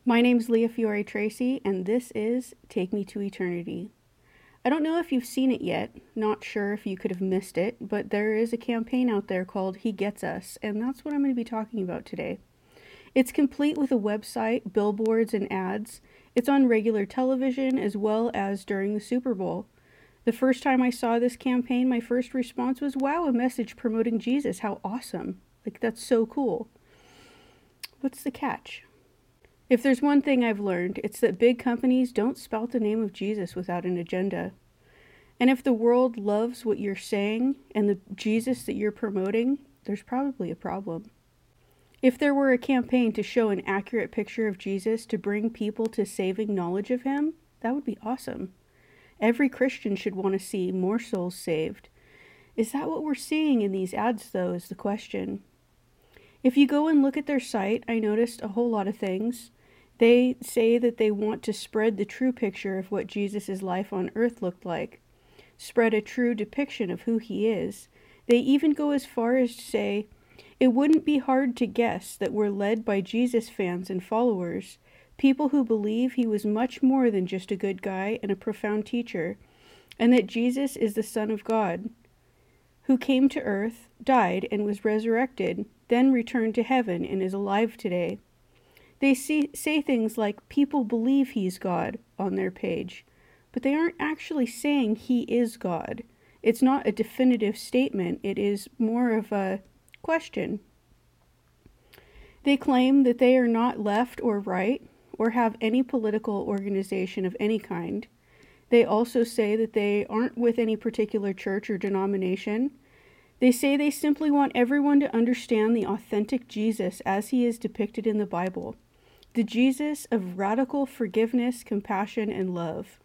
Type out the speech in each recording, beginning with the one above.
My name's Leah Fiore Tracy, and this is Take Me to Eternity. I don't know if you've seen it yet, not sure if you could have missed it, but there is a campaign out there called He Gets Us, and that's what I'm going to be talking about today. It's complete with a website, billboards, and ads. It's on regular television as well as during the Super Bowl. The first time I saw this campaign, my first response was, wow, a message promoting Jesus, how awesome. That's so cool. What's the catch? If there's one thing I've learned, it's that big companies don't spout the name of Jesus without an agenda. And if the world loves what you're saying and the Jesus that you're promoting, there's probably a problem. If there were a campaign to show an accurate picture of Jesus to bring people to saving knowledge of him, that would be awesome. Every Christian should want to see more souls saved. Is that what we're seeing in these ads, though, is the question. If you go and look at their site, I noticed a whole lot of things. They say that they want to spread the true picture of what Jesus' life on earth looked like, spread a true depiction of who he is. They even go as far as to say, it wouldn't be hard to guess that we're led by Jesus fans and followers, people who believe he was much more than just a good guy and a profound teacher, and that Jesus is the Son of God, who came to earth, died, and was resurrected, then returned to heaven and is alive today. They say things like, people believe he's God on their page, but they aren't actually saying he is God. It's not a definitive statement, it is more of a question. They claim that they are not left or right, or have any political organization of any kind. They also say that they aren't with any particular church or denomination. They say they simply want everyone to understand the authentic Jesus as he is depicted in the Bible. The Jesus of radical forgiveness, compassion, and love.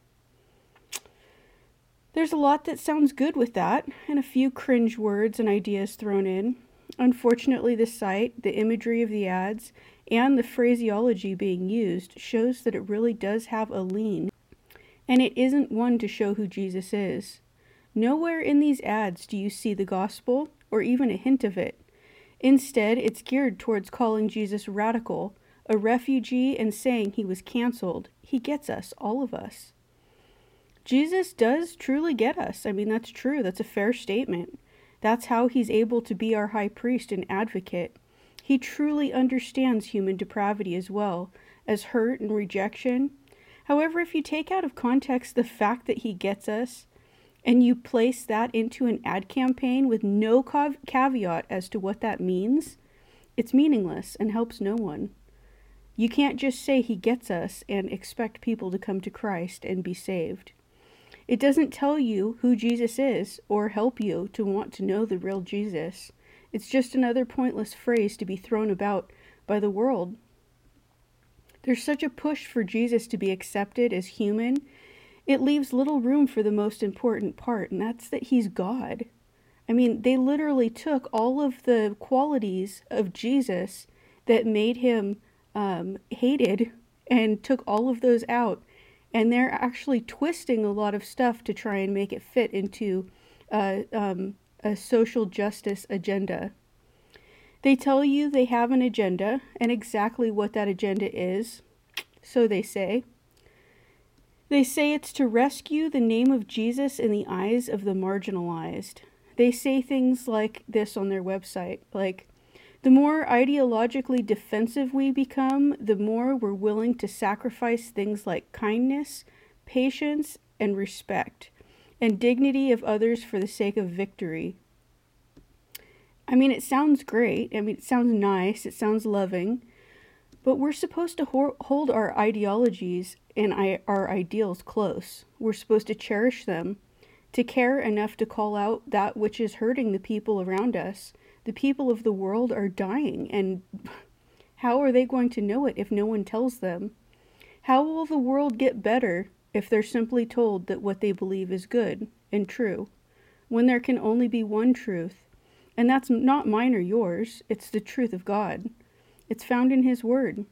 There's a lot that sounds good with that, and a few cringe words and ideas thrown in. Unfortunately, the site, the imagery of the ads, and the phraseology being used shows that it really does have a lean, and it isn't one to show who Jesus is. Nowhere in these ads do you see the gospel, or even a hint of it. Instead, it's geared towards calling Jesus radical, a refugee, and saying he was canceled. He gets us, all of us. Jesus does truly get us. I mean, that's true. That's a fair statement. That's how he's able to be our high priest and advocate. He truly understands human depravity as well as hurt and rejection. However, if you take out of context the fact that he gets us, and you place that into an ad campaign with no caveat as to what that means, it's meaningless and helps no one. You can't just say he gets us and expect people to come to Christ and be saved. It doesn't tell you who Jesus is or help you to want to know the real Jesus. It's just another pointless phrase to be thrown about by the world. There's such a push for Jesus to be accepted as human. It leaves little room for the most important part, and that's that he's God. I mean, they literally took all of the qualities of Jesus that made him hated and took all of those out, and they're actually twisting a lot of stuff to try and make it fit into a social justice agenda. They tell you they have an agenda, and exactly what that agenda is, so they say. They say it's to rescue the name of Jesus in the eyes of the marginalized. They say things like this on their website, like, the more ideologically defensive we become, the more we're willing to sacrifice things like kindness, patience, and respect, and dignity of others for the sake of victory. I mean, it sounds great. I mean, it sounds nice. It sounds loving. But we're supposed to hold our ideologies and our ideals close. We're supposed to cherish them, to care enough to call out that which is hurting the people around us. The people of the world are dying, and how are they going to know it if no one tells them? How will the world get better if they're simply told that what they believe is good and true, when there can only be one truth? And that's not mine or yours, it's the truth of God. It's found in his word.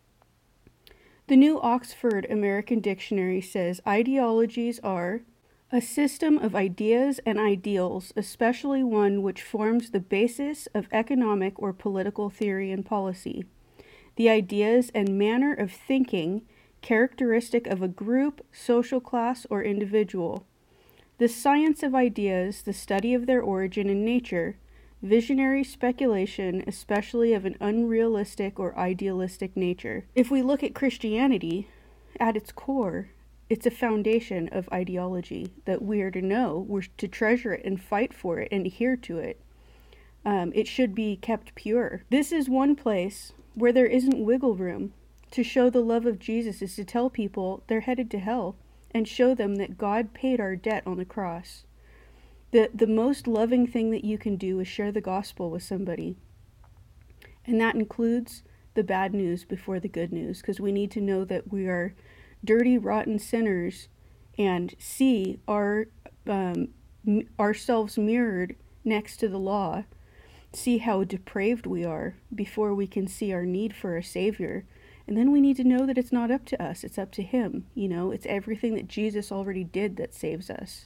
The New Oxford American Dictionary says ideologies are a system of ideas and ideals, especially one which forms the basis of economic or political theory and policy. the ideas and manner of thinking characteristic of a group, social class, or individual. The science of ideas, the study of their origin in nature, visionary speculation, especially of an unrealistic or idealistic nature. If we look at Christianity, at its core, it's a foundation of ideology that we are to know, we're to treasure it and fight for it and adhere to it. It should be kept pure. This is one place where there isn't wiggle room. To show the love of Jesus is to tell people they're headed to hell and show them that God paid our debt on the cross. The most loving thing that you can do is share the gospel with somebody. And that includes the bad news before the good news, because we need to know that we are dirty, rotten sinners and see ourselves mirrored next to the law, see how depraved we are before we can see our need for a Savior. And then we need to know that it's not up to us, it's up to Him. It's everything that Jesus already did that saves us.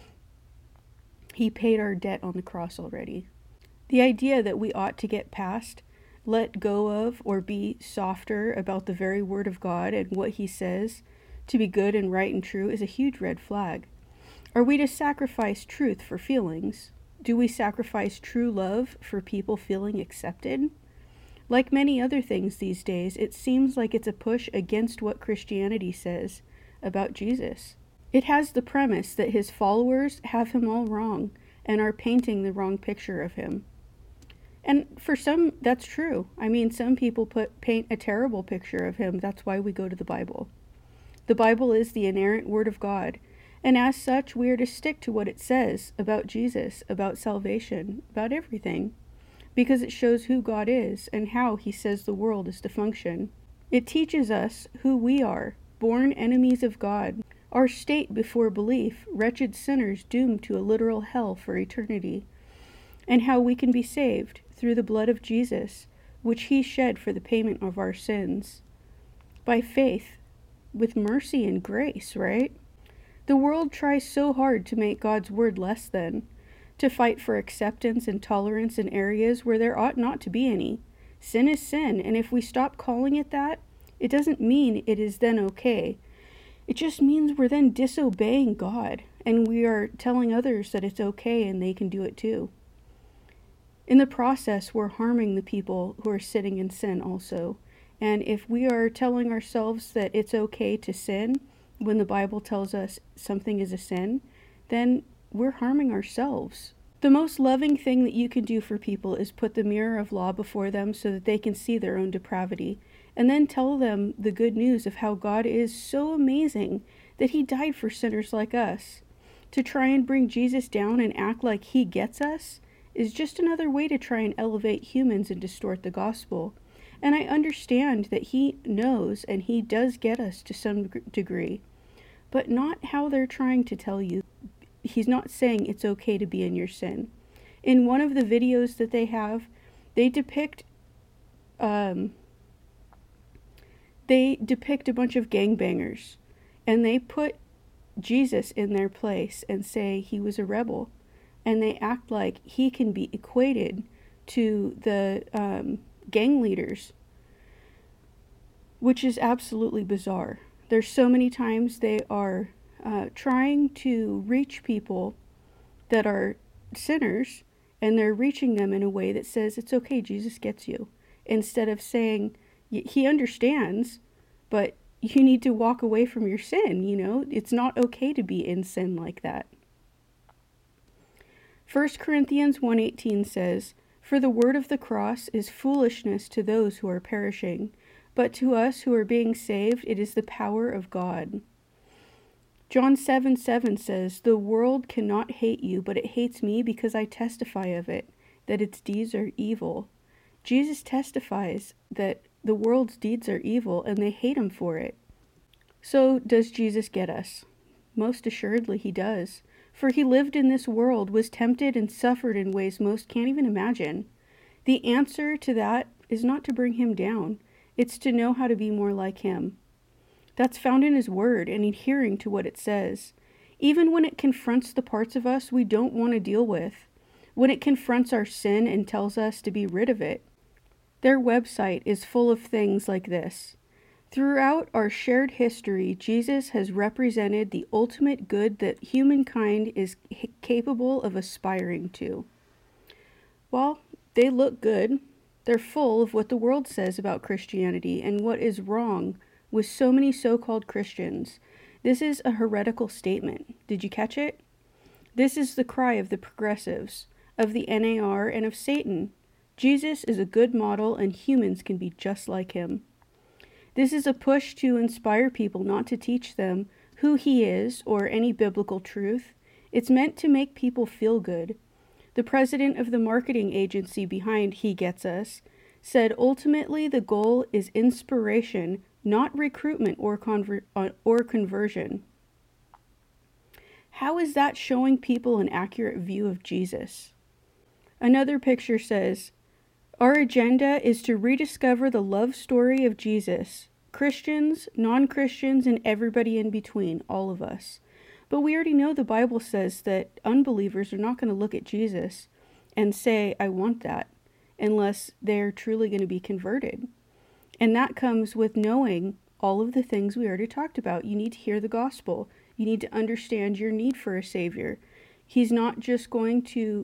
He paid our debt on the cross already. The idea that we ought to get past, let go of, or be softer about the very Word of God and what He says to be good and right and true is a huge red flag. Are we to sacrifice truth for feelings? Do we sacrifice true love for people feeling accepted? Like many other things these days, it seems like it's a push against what Christianity says about Jesus. It has the premise that His followers have Him all wrong and are painting the wrong picture of Him. And for some, that's true. Some people paint a terrible picture of Him. That's why we go to the Bible. The Bible is the inerrant Word of God, and as such, we are to stick to what it says about Jesus, about salvation, about everything, because it shows who God is and how He says the world is to function. It teaches us who we are, born enemies of God, our state before belief, wretched sinners doomed to a literal hell for eternity, and how we can be saved through the blood of Jesus, which He shed for the payment of our sins. By faith, with mercy and grace, right? The world tries so hard to make God's word less than, to fight for acceptance and tolerance in areas where there ought not to be any. Sin is sin, and if we stop calling it that, it doesn't mean it is then okay. It just means we're then disobeying God, and we are telling others that it's okay and they can do it too. In the process, we're harming the people who are sitting in sin also. And if we are telling ourselves that it's okay to sin when the Bible tells us something is a sin, then we're harming ourselves. The most loving thing that you can do for people is put the mirror of law before them so that they can see their own depravity, and then tell them the good news of how God is so amazing that He died for sinners like us. To try and bring Jesus down and act like He gets us is just another way to try and elevate humans and distort the gospel. And I understand that He knows and He does get us to some degree, but not how they're trying to tell you. He's not saying it's okay to be in your sin. In one of the videos that they have, they depict a bunch of gangbangers, and they put Jesus in their place and say He was a rebel, and they act like He can be equated to the gang leaders, which is absolutely bizarre. There's so many times they are trying to reach people that are sinners, and they're reaching them in a way that says it's okay, Jesus gets you, instead of saying He understands, but you need to walk away from your sin. It's not okay to be in sin like that. 1 Corinthians 1:18 says, "For the word of the cross is foolishness to those who are perishing, but to us who are being saved it is the power of God." John 7:7 says, "The world cannot hate you, but it hates me because I testify of it, that its deeds are evil." Jesus testifies that the world's deeds are evil and they hate Him for it. So does Jesus get us? Most assuredly He does. For He lived in this world, was tempted and suffered in ways most can't even imagine. The answer to that is not to bring Him down. It's to know how to be more like Him. That's found in His Word and adhering to what it says. Even when it confronts the parts of us we don't want to deal with. When it confronts our sin and tells us to be rid of it. Their website is full of things like this. Throughout our shared history, Jesus has represented the ultimate good that humankind is capable of aspiring to. Well, they look good. They're full of what the world says about Christianity and what is wrong with so many so-called Christians. This is a heretical statement. Did you catch it? This is the cry of the progressives, of the NAR, and of Satan. Jesus is a good model, and humans can be just like him. This is a push to inspire people, not to teach them who he is or any biblical truth. It's meant to make people feel good. The president of the marketing agency behind He Gets Us said ultimately the goal is inspiration, not recruitment or conversion. How is that showing people an accurate view of Jesus? Another picture says, our agenda is to rediscover the love story of Jesus. Christians, non-Christians, and everybody in between, all of us. But we already know the Bible says that unbelievers are not going to look at Jesus and say, I want that, unless they're truly going to be converted. And that comes with knowing all of the things we already talked about. You need to hear the gospel. You need to understand your need for a Savior. People aren't just going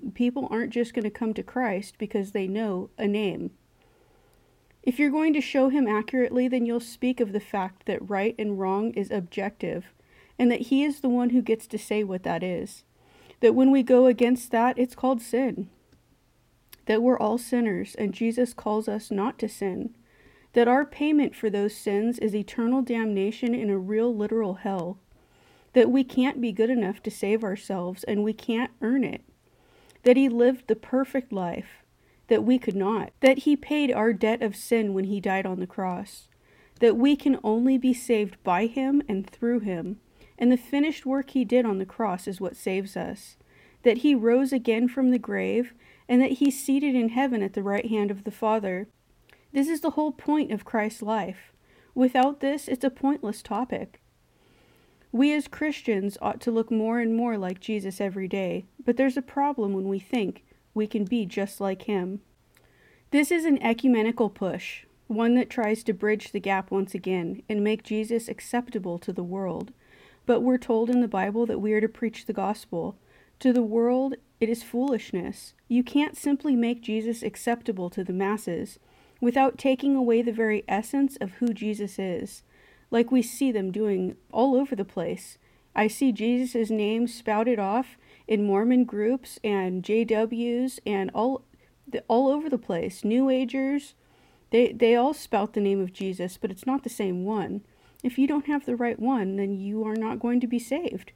to come to Christ because they know a name. If you're going to show him accurately, then you'll speak of the fact that right and wrong is objective, and that he is the one who gets to say what that is. That when we go against that, it's called sin. That we're all sinners, and Jesus calls us not to sin. That our payment for those sins is eternal damnation in a real literal hell. That we can't be good enough to save ourselves, and we can't earn it. That he lived the perfect life, that we could not. That he paid our debt of sin when he died on the cross. That we can only be saved by him and through him, and the finished work he did on the cross is what saves us. That he rose again from the grave, and that he's seated in heaven at the right hand of the Father. This is the whole point of Christ's life. Without this, it's a pointless topic. We as Christians ought to look more and more like Jesus every day, but there's a problem when we think we can be just like him. This is an ecumenical push, one that tries to bridge the gap once again and make Jesus acceptable to the world. But we're told in the Bible that we are to preach the gospel. To the world, it is foolishness. You can't simply make Jesus acceptable to the masses without taking away the very essence of who Jesus is, like we see them doing all over the place. I see Jesus' name spouted off in Mormon groups and JWs and all over the place. New Agers, they all spout the name of Jesus, but it's not the same one. If you don't have the right one, then you are not going to be saved.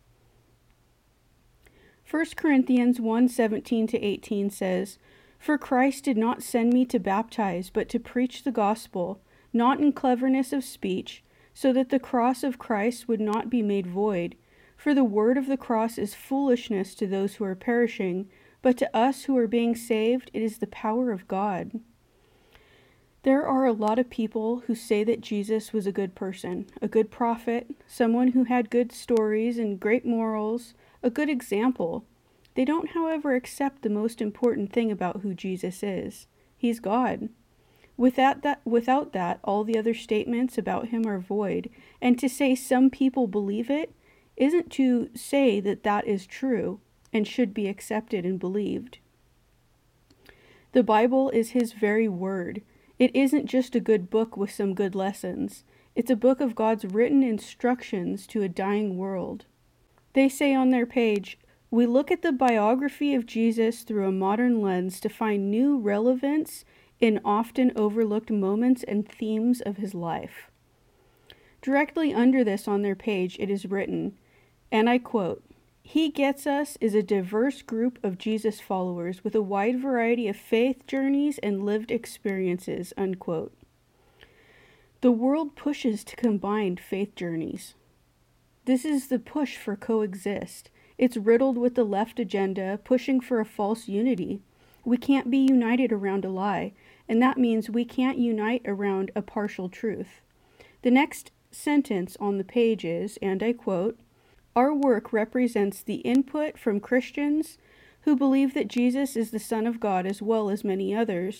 1 Corinthians 1:17-18 says, For Christ did not send me to baptize, but to preach the gospel, not in cleverness of speech, so that the cross of Christ would not be made void. For the word of the cross is foolishness to those who are perishing, but to us who are being saved, it is the power of God. There are a lot of people who say that Jesus was a good person, a good prophet, someone who had good stories and great morals, a good example. They don't, however, accept the most important thing about who Jesus is. He's God. Without that, all the other statements about him are void, and to say some people believe it isn't to say that that is true and should be accepted and believed. The Bible is his very word. It isn't just a good book with some good lessons. It's a book of God's written instructions to a dying world. They say on their page, we look at the biography of Jesus through a modern lens to find new relevance in often overlooked moments and themes of his life. Directly under this on their page, it is written, and I quote, He Gets Us is a diverse group of Jesus followers with a wide variety of faith journeys and lived experiences, unquote. The world pushes to combine faith journeys. This is the push for coexist. It's riddled with the left agenda, pushing for a false unity. We can't be united around a lie, and that means we can't unite around a partial truth. The next sentence on the page is, and I quote, Our work represents the input from Christians who believe that Jesus is the Son of God as well as many others,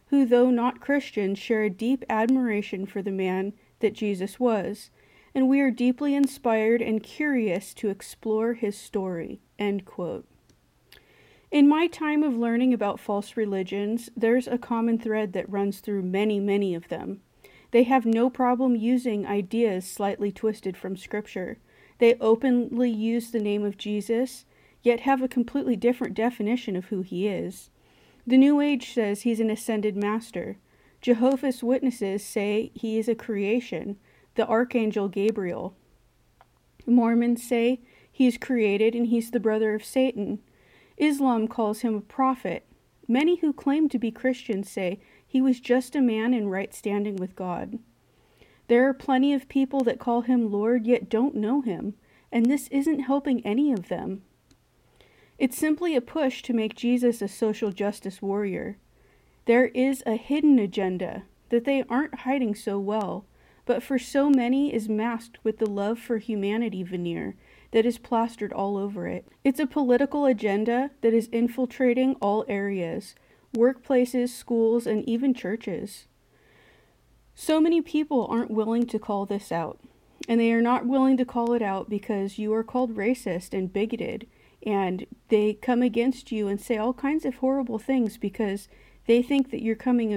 who, though not Christians, share a deep admiration for the man that Jesus was, and we are deeply inspired and curious to explore his story." End quote. In my time of learning about false religions, there's a common thread that runs through many, many of them. They have no problem using ideas slightly twisted from Scripture. They openly use the name of Jesus, yet have a completely different definition of who he is. The New Age says he's an ascended master. Jehovah's Witnesses say he is a creation, the Archangel Gabriel. Mormons say he's created and he's the brother of Satan. Islam calls him a prophet. Many who claim to be Christians say he was just a man in right standing with God. There are plenty of people that call him Lord yet don't know him, and this isn't helping any of them. It's simply a push to make Jesus a social justice warrior. There is a hidden agenda that they aren't hiding so well, but for so many is masked with the love for humanity veneer that is plastered all over it. It's a political agenda that is infiltrating all areas, workplaces, schools, and even churches. So many people aren't willing to call this out, and they are not willing to call it out because you are called racist and bigoted, and they come against you and say all kinds of horrible things because they think that you're coming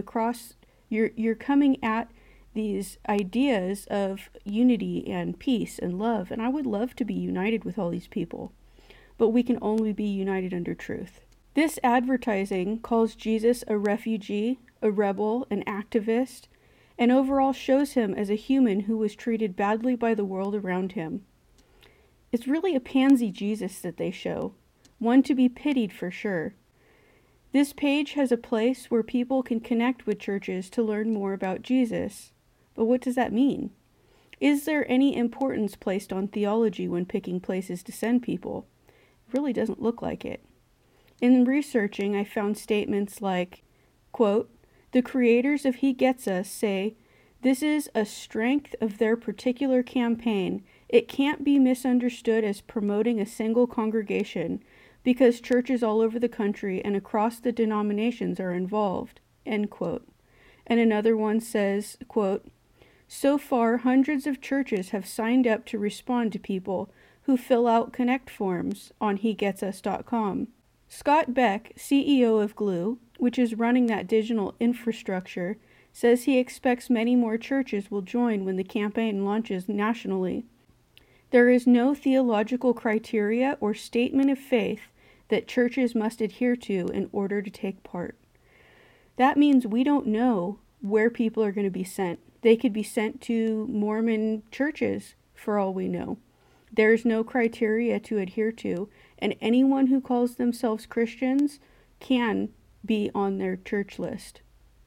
at these ideas of unity and peace and love, and I would love to be united with all these people, but we can only be united under truth. This advertising calls Jesus a refugee, a rebel, an activist, and overall shows him as a human who was treated badly by the world around him. It's really a pansy Jesus that they show, one to be pitied for sure. This page has a place where people can connect with churches to learn more about Jesus. But what does that mean? Is there any importance placed on theology when picking places to send people? It really doesn't look like it. In researching, I found statements like, quote, "The creators of He Gets Us say, this is a strength of their particular campaign. It can't be misunderstood as promoting a single congregation because churches all over the country and across the denominations are involved." End quote. And another one says, quote, "So far, hundreds of churches have signed up to respond to people who fill out connect forms on HeGetsUs.com. Scott Beck, CEO of Glue, which is running that digital infrastructure, says he expects many more churches will join when the campaign launches nationally. There is no theological criteria or statement of faith that churches must adhere to in order to take part. That means we don't know where people are going to be sent. They could be sent to Mormon churches for all we know. There's no criteria to adhere to, and anyone who calls themselves Christians can be on their church list.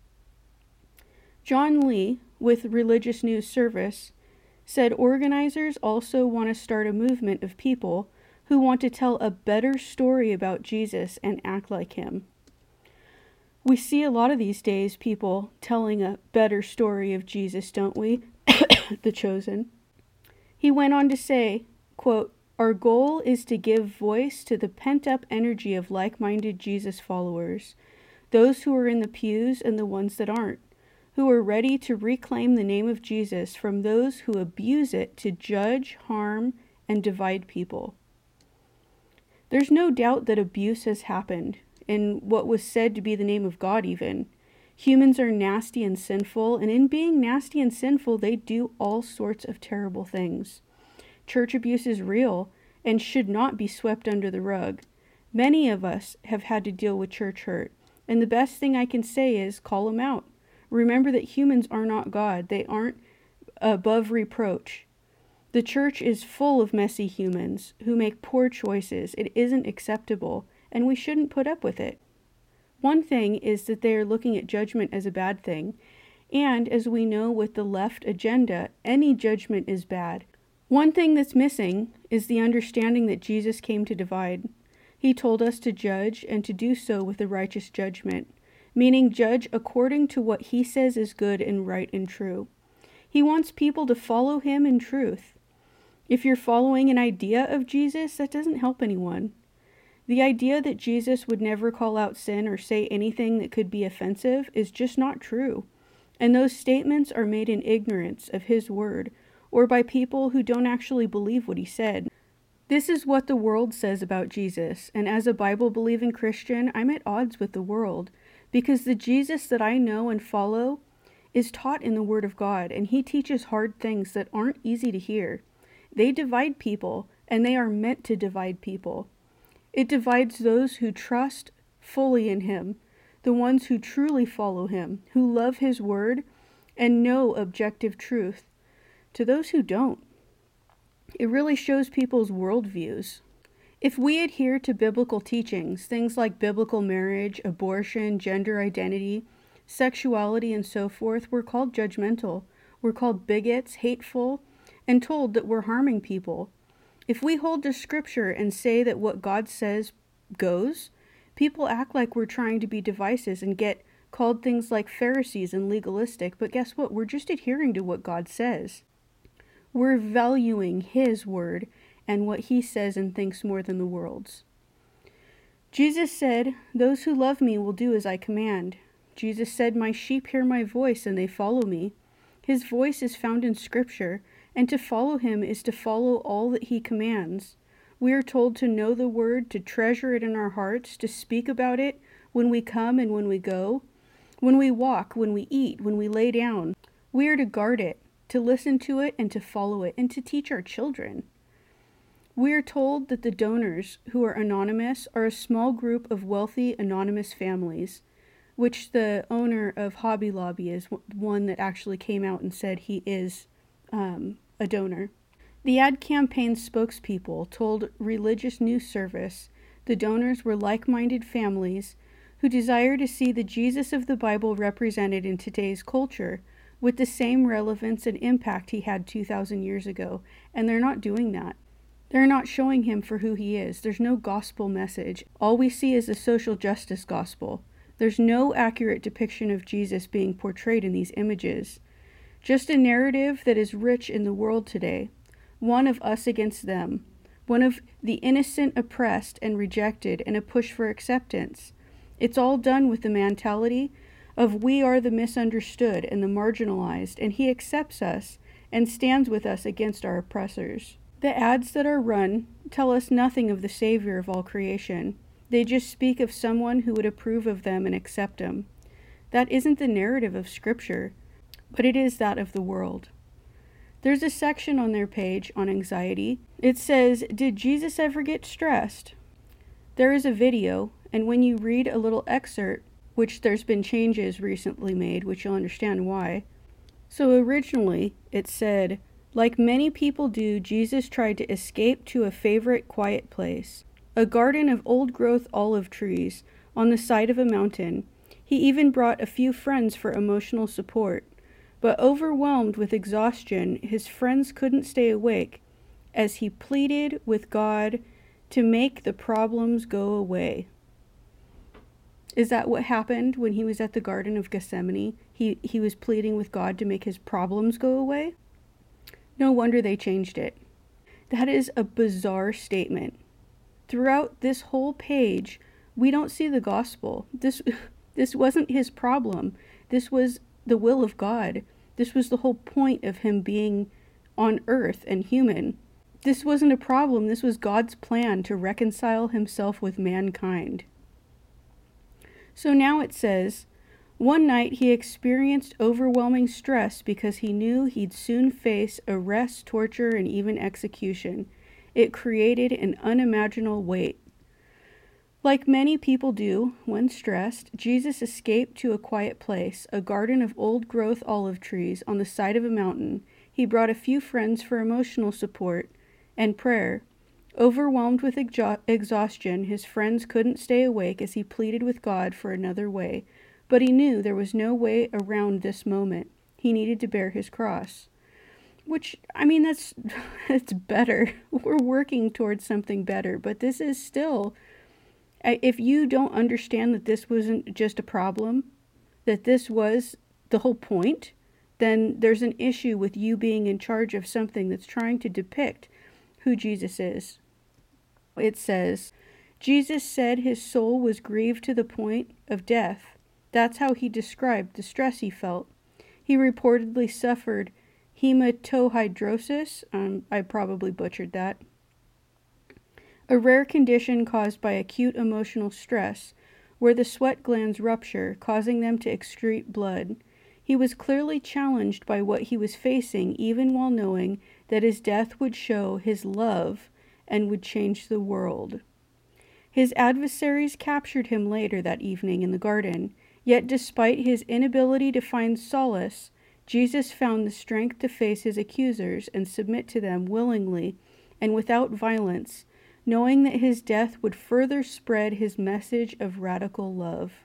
John Lee, with Religious News Service, said organizers also want to start a movement of people who want to tell a better story about Jesus and act like him. We see a lot of these days people telling a better story of Jesus, don't we? The Chosen. He went on to say, quote, "Our goal is to give voice to the pent-up energy of like-minded Jesus followers, those who are in the pews and the ones that aren't, who are ready to reclaim the name of Jesus from those who abuse it to judge, harm, and divide people." There's no doubt that abuse has happened, in what was said to be the name of God even. Humans are nasty and sinful, and in being nasty and sinful, they do all sorts of terrible things. Church abuse is real and should not be swept under the rug. Many of us have had to deal with church hurt, and the best thing I can say is call them out. Remember that humans are not God. They aren't above reproach. The church is full of messy humans who make poor choices. It isn't acceptable, and we shouldn't put up with it. One thing is that they are looking at judgment as a bad thing, and as we know with the left agenda, any judgment is bad. One thing that's missing is the understanding that Jesus came to divide. He told us to judge and to do so with a righteous judgment, meaning judge according to what he says is good and right and true. He wants people to follow him in truth. If you're following an idea of Jesus, that doesn't help anyone. The idea that Jesus would never call out sin or say anything that could be offensive is just not true. And those statements are made in ignorance of his word, or by people who don't actually believe what he said. This is what the world says about Jesus, and as a Bible-believing Christian, I'm at odds with the world, because the Jesus that I know and follow is taught in the Word of God, and he teaches hard things that aren't easy to hear. They divide people, and they are meant to divide people. It divides those who trust fully in him, the ones who truly follow him, who love his word and know objective truth, to those who don't. It really shows people's worldviews. If we adhere to biblical teachings, things like biblical marriage, abortion, gender identity, sexuality, and so forth, we're called judgmental. We're called bigots, hateful, and told that we're harming people. If we hold to Scripture and say that what God says goes, people act like we're trying to be divisive and get called things like Pharisees and legalistic, but guess what? We're just adhering to what God says. We're valuing his word and what he says and thinks more than the world's. Jesus said, "Those who love me will do as I command." Jesus said, "My sheep hear my voice and they follow me." His voice is found in Scripture, and to follow him is to follow all that he commands. We are told to know the word, to treasure it in our hearts, to speak about it when we come and when we go, when we walk, when we eat, when we lay down. We are to guard it, to listen to it and to follow it, and to teach our children. We are told that the donors, who are anonymous, are a small group of wealthy anonymous families, which the owner of Hobby Lobby is one that actually came out and said he is a donor. The ad campaign's spokespeople told Religious News Service the donors were like-minded families who desire to see the Jesus of the Bible represented in today's culture with the same relevance and impact he had 2,000 years ago, and they're not doing that. They're not showing him for who he is. There's no gospel message. All we see is a social justice gospel. There's no accurate depiction of Jesus being portrayed in these images. Just a narrative that is rich in the world today. One of us against them. One of the innocent oppressed and rejected, and a push for acceptance. It's all done with the mentality of we are the misunderstood and the marginalized, and he accepts us and stands with us against our oppressors. The ads that are run tell us nothing of the Savior of all creation. They just speak of someone who would approve of them and accept them. That isn't the narrative of Scripture, but it is that of the world. There's a section on their page on anxiety. It says, "Did Jesus ever get stressed?" There is a video, and when you read a little excerpt, which there's been changes recently made, which you'll understand why. So originally, it said, "Like many people do, Jesus tried to escape to a favorite quiet place, a garden of old-growth olive trees on the side of a mountain. He even brought a few friends for emotional support. But overwhelmed with exhaustion, his friends couldn't stay awake as he pleaded with God to make the problems go away." Is that what happened when he was at the Garden of Gethsemane? He was pleading with God to make his problems go away? No wonder they changed it. That is a bizarre statement. Throughout this whole page, we don't see the gospel. This wasn't his problem. This was the will of God. This was the whole point of him being on earth and human. This wasn't a problem. This was God's plan to reconcile himself with mankind. So now it says, "One night he experienced overwhelming stress because he knew he'd soon face arrest, torture, and even execution. It created an unimaginable weight." Like many people do when stressed, Jesus escaped to a quiet place, a garden of old-growth olive trees on the side of a mountain. He brought a few friends for emotional support and prayer. Overwhelmed with exhaustion, his friends couldn't stay awake as he pleaded with God for another way. But he knew there was no way around this moment. He needed to bear his cross. Which, I mean, that's better. We're working towards something better. But this is still... If you don't understand that this wasn't just a problem, that this was the whole point, then there's an issue with you being in charge of something that's trying to depict who Jesus is. It says, Jesus said his soul was grieved to the point of death. That's how he described the stress he felt. He reportedly suffered hematohydrosis, I probably butchered that, a rare condition caused by acute emotional stress, where the sweat glands rupture, causing them to excrete blood. He was clearly challenged by what he was facing, even while knowing that his death would show his love and would change the world. His adversaries captured him later that evening in the garden, yet despite his inability to find solace, Jesus found the strength to face his accusers and submit to them willingly and without violence, knowing that his death would further spread his message of radical love.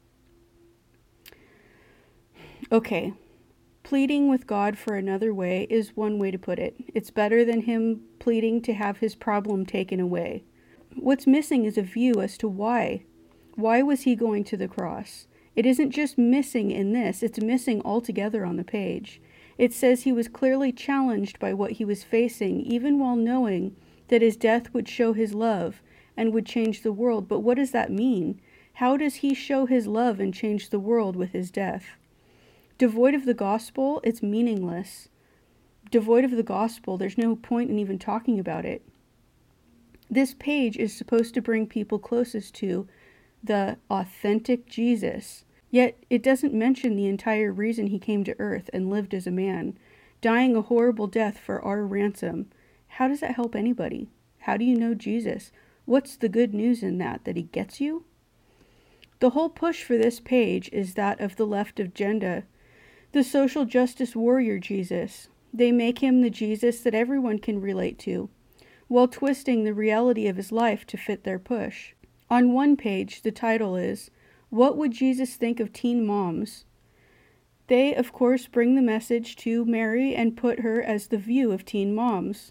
Okay, pleading with God for another way is one way to put it. It's better than him pleading to have his problem taken away. What's missing is a view as to why. Why was he going to the cross? It isn't just missing in this, it's missing altogether on the page. It says he was clearly challenged by what he was facing, even while knowing that his death would show his love and would change the world. But what does that mean? How does he show his love and change the world with his death? Devoid of the gospel, it's meaningless. Devoid of the gospel, there's no point in even talking about it. This page is supposed to bring people closest to the authentic Jesus, yet it doesn't mention the entire reason he came to earth and lived as a man, dying a horrible death for our ransom. How does that help anybody? How do you know Jesus? What's the good news in that he gets you? The whole push for this page is that of the left agenda, the social justice warrior Jesus. They make him the Jesus that everyone can relate to, while twisting the reality of his life to fit their push. On one page, the title is, "What Would Jesus Think of Teen Moms?" They, of course, bring the message to Mary and put her as the view of teen moms.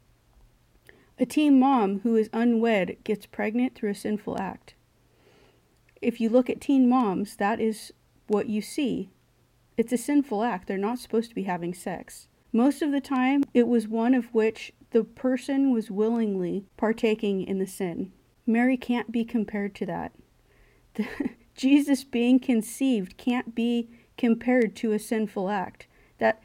A teen mom who is unwed gets pregnant through a sinful act. If you look at teen moms, that is what you see. It's a sinful act. They're not supposed to be having sex. Most of the time, it was one of which the person was willingly partaking in the sin. Mary can't be compared to that. Jesus being conceived can't be compared to a sinful act. That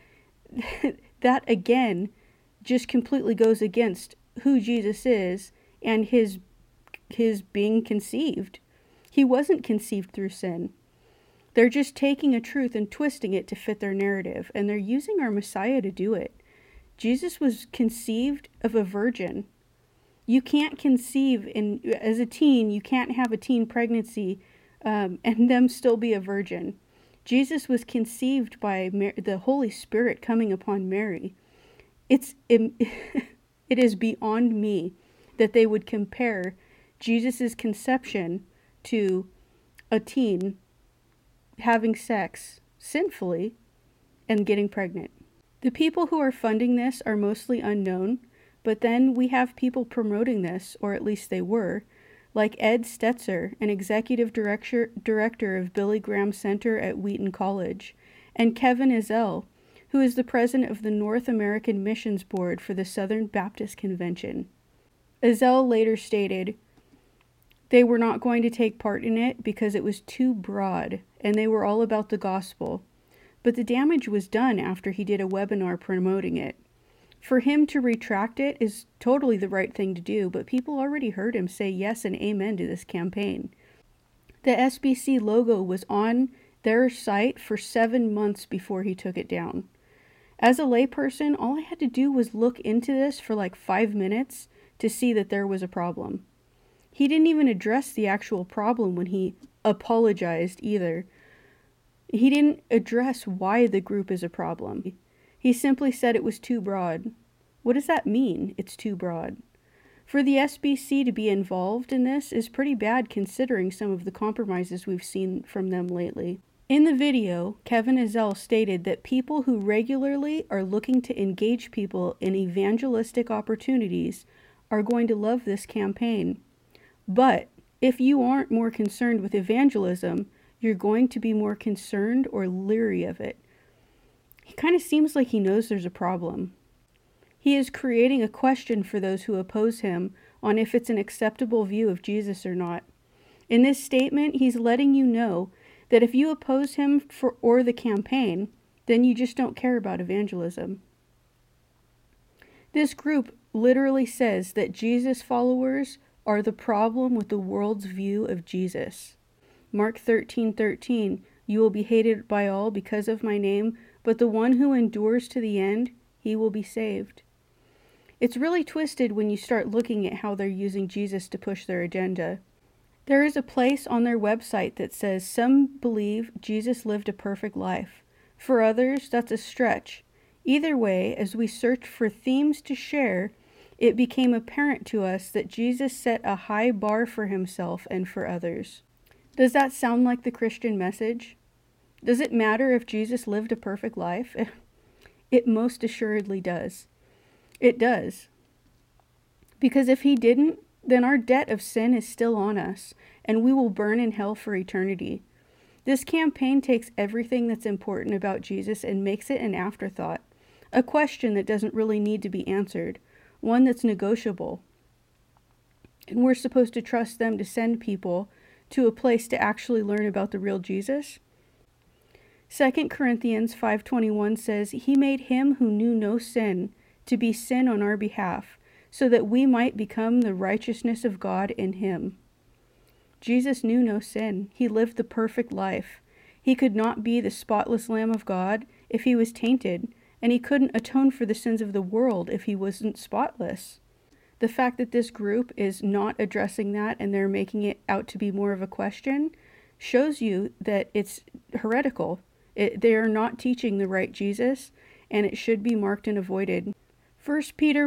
again just completely goes against who Jesus is and his being conceived. He wasn't conceived through sin. They're just taking a truth and twisting it to fit their narrative, and they're using our Messiah to do it. Jesus was conceived of a virgin. You can't conceive as a teen, you can't have a teen pregnancy and them still be a virgin. Jesus was conceived by the Holy Spirit coming upon Mary. It is beyond me that they would compare Jesus' conception to a teen having sex sinfully and getting pregnant. The people who are funding this are mostly unknown, but then we have people promoting this, or at least they were, like Ed Stetzer, an executive director of Billy Graham Center at Wheaton College, and Kevin Ezell, who is the president of the North American Missions Board for the Southern Baptist Convention. Ezell later stated, they were not going to take part in it because it was too broad, and they were all about the gospel. But the damage was done after he did a webinar promoting it. For him to retract it is totally the right thing to do, but people already heard him say yes and amen to this campaign. The SBC logo was on their site for 7 months before he took it down. As a layperson, all I had to do was look into this for like 5 minutes to see that there was a problem. He didn't even address the actual problem when he apologized either. He didn't address why the group is a problem. He simply said it was too broad. What does that mean, it's too broad? For the SBC to be involved in this is pretty bad considering some of the compromises we've seen from them lately. In the video, Kevin Ezell stated that people who regularly are looking to engage people in evangelistic opportunities are going to love this campaign. But if you aren't more concerned with evangelism, you're going to be more concerned or leery of it. He kind of seems like he knows there's a problem. He is creating a question for those who oppose him on if it's an acceptable view of Jesus or not. In this statement, he's letting you know that if you oppose him or the campaign, then you just don't care about evangelism. This group literally says that Jesus followers are the problem with the world's view of Jesus. Mark 13:13, you will be hated by all because of my name, but the one who endures to the end, he will be saved. It's really twisted when you start looking at how they're using Jesus to push their agenda. There is a place on their website that says some believe Jesus lived a perfect life. For others, that's a stretch. Either way, as we searched for themes to share, it became apparent to us that Jesus set a high bar for himself and for others. Does that sound like the Christian message? Does it matter if Jesus lived a perfect life? It most assuredly does. It does. Because if he didn't, then our debt of sin is still on us, and we will burn in hell for eternity. This campaign takes everything that's important about Jesus and makes it an afterthought, a question that doesn't really need to be answered, one that's negotiable. And we're supposed to trust them to send people to a place to actually learn about the real Jesus? 2 Corinthians 5:21 says, he made him who knew no sin to be sin on our behalf, so that we might become the righteousness of God in him. Jesus knew no sin. He lived the perfect life. He could not be the spotless Lamb of God if he was tainted, and he couldn't atone for the sins of the world if he wasn't spotless. The fact that this group is not addressing that and they're making it out to be more of a question shows you that it's heretical. They are not teaching the right Jesus, and it should be marked and avoided. 1 Peter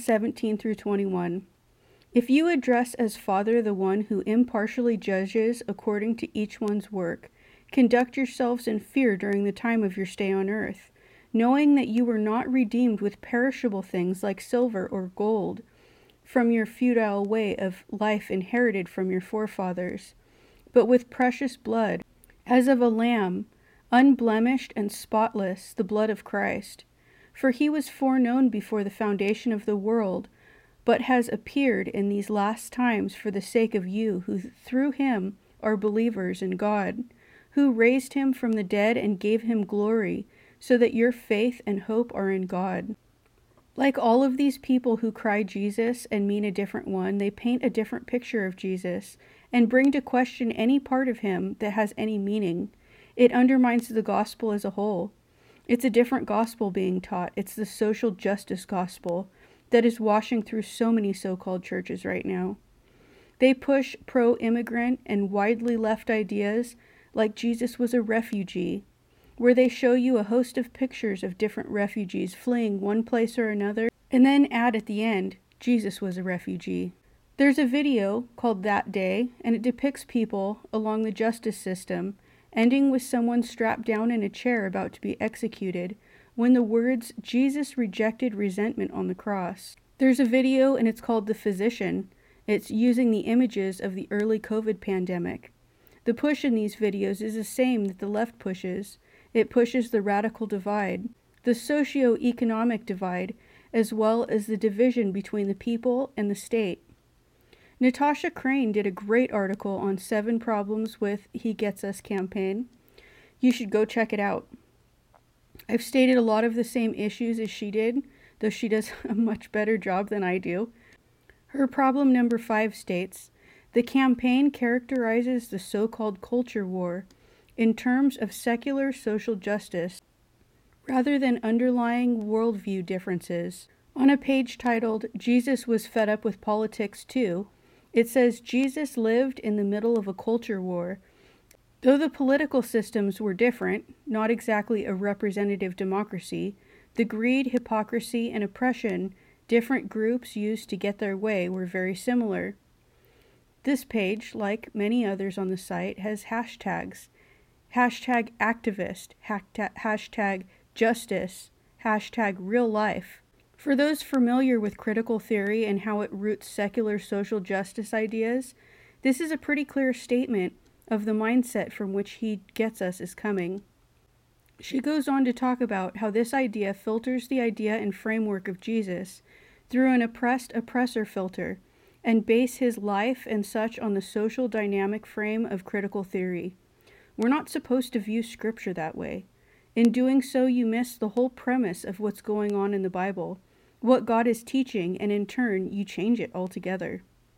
1:17-21. If you address as Father the one who impartially judges according to each one's work, conduct yourselves in fear during the time of your stay on earth, knowing that you were not redeemed with perishable things like silver or gold from your futile way of life inherited from your forefathers, but with precious blood, as of a lamb, unblemished and spotless, the blood of Christ. For he was foreknown before the foundation of the world, but has appeared in these last times for the sake of you, who through him are believers in God, who raised him from the dead and gave him glory, so that your faith and hope are in God. Like all of these people who cry Jesus and mean a different one, they paint a different picture of Jesus and bring to question any part of him that has any meaning. It undermines the gospel as a whole. It's a different gospel being taught. It's the social justice gospel that is washing through so many so-called churches right now. They push pro-immigrant and widely left ideas like Jesus was a refugee, where they show you a host of pictures of different refugees fleeing one place or another, and then add at the end, Jesus was a refugee. There's a video called That Day, and it depicts people along the justice system, ending with someone strapped down in a chair about to be executed, when the words, Jesus rejected resentment on the cross. There's a video, and it's called The Physician. It's using the images of the early COVID pandemic. The push in these videos is the same that the left pushes. It pushes the radical divide, the socio-economic divide, as well as the division between the people and the state. Natasha Crane did a great article on 7 problems with He Gets Us campaign. You should go check it out. I've stated a lot of the same issues as she did, though she does a much better job than I do. Her problem number 5 states, the campaign characterizes the so-called culture war in terms of secular social justice, rather than underlying worldview differences. On a page titled, Jesus was fed up with politics too, it says Jesus lived in the middle of a culture war. Though the political systems were different, not exactly a representative democracy, the greed, hypocrisy, and oppression different groups used to get their way were very similar. This page, like many others on the site, has hashtags. Hashtag activist, hashtag justice, hashtag real life. For those familiar with critical theory and how it roots secular social justice ideas, this is a pretty clear statement of the mindset from which He Gets Us is coming. She goes on to talk about how this idea filters the idea and framework of Jesus through an oppressed-oppressor filter, and base his life and such on the social dynamic frame of critical theory. We're not supposed to view Scripture that way. In doing so, you miss the whole premise of what's going on in the Bible, what God is teaching, and in turn, you change it altogether.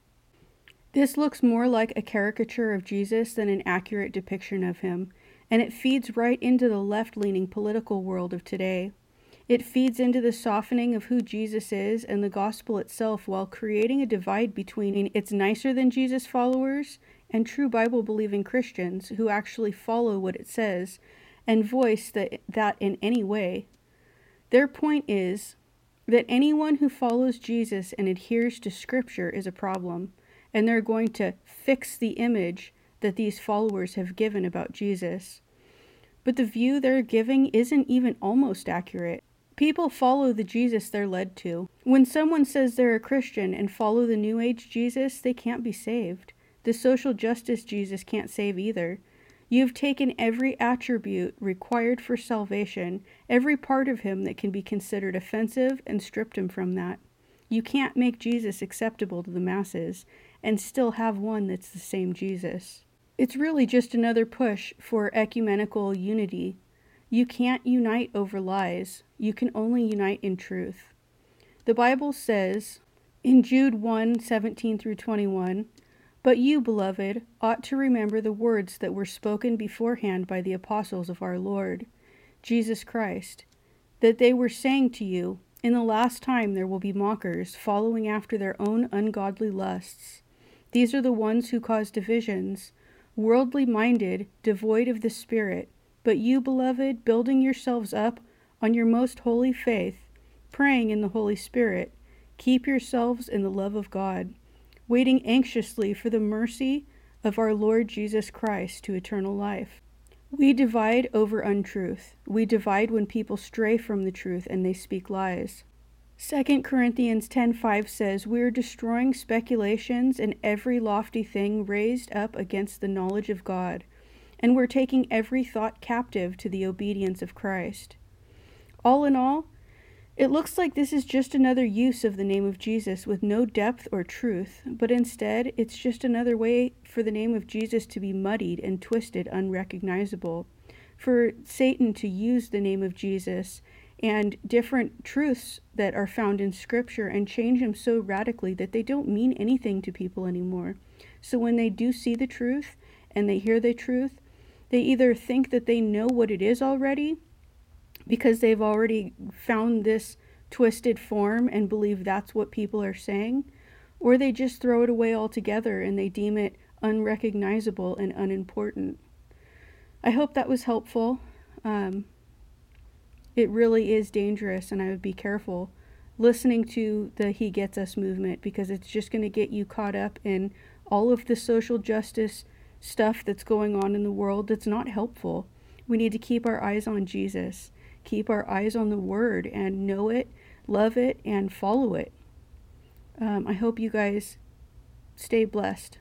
This looks more like a caricature of Jesus than an accurate depiction of him, and it feeds right into the left-leaning political world of today. It feeds into the softening of who Jesus is and the gospel itself while creating a divide between its nicer than Jesus followers and true Bible-believing Christians who actually follow what it says and voice that in any way. Their point is that anyone who follows Jesus and adheres to Scripture is a problem, and they're going to fix the image that these followers have given about Jesus. But the view they're giving isn't even almost accurate. People follow the Jesus they're led to. When someone says they're a Christian and follow the New Age Jesus, they can't be saved. The social justice Jesus can't save either. You've taken every attribute required for salvation, every part of him that can be considered offensive, and stripped him from that. You can't make Jesus acceptable to the masses and still have one that's the same Jesus. It's really just another push for ecumenical unity. You can't unite over lies. You can only unite in truth. The Bible says in Jude 1:17-21, "But you, beloved, ought to remember the words that were spoken beforehand by the apostles of our Lord, Jesus Christ, that they were saying to you, in the last time there will be mockers, following after their own ungodly lusts. These are the ones who cause divisions, worldly minded, devoid of the Spirit. But you, beloved, building yourselves up on your most holy faith, praying in the Holy Spirit, keep yourselves in the love of God, waiting anxiously for the mercy of our Lord Jesus Christ to eternal life." We divide over untruth. We divide when people stray from the truth and they speak lies. 2 Corinthians 10:5 says, "We are destroying speculations and every lofty thing raised up against the knowledge of God, and we're taking every thought captive to the obedience of Christ." All in all, it looks like this is just another use of the name of Jesus with no depth or truth, but instead it's just another way for the name of Jesus to be muddied and twisted, unrecognizable, for Satan to use the name of Jesus and different truths that are found in Scripture and change them so radically that they don't mean anything to people anymore. So when they do see the truth and they hear the truth, they either think that they know what it is already because they've already found this twisted form and believe that's what people are saying, or they just throw it away altogether and they deem it unrecognizable and unimportant. I hope that was helpful. It really is dangerous, and I would be careful listening to the He Gets Us movement, because it's just going to get you caught up in all of the social justice stuff that's going on in the world that's not helpful. We need to keep our eyes on Jesus, keep our eyes on the Word, and know it, love it, and follow it. I hope you guys stay blessed.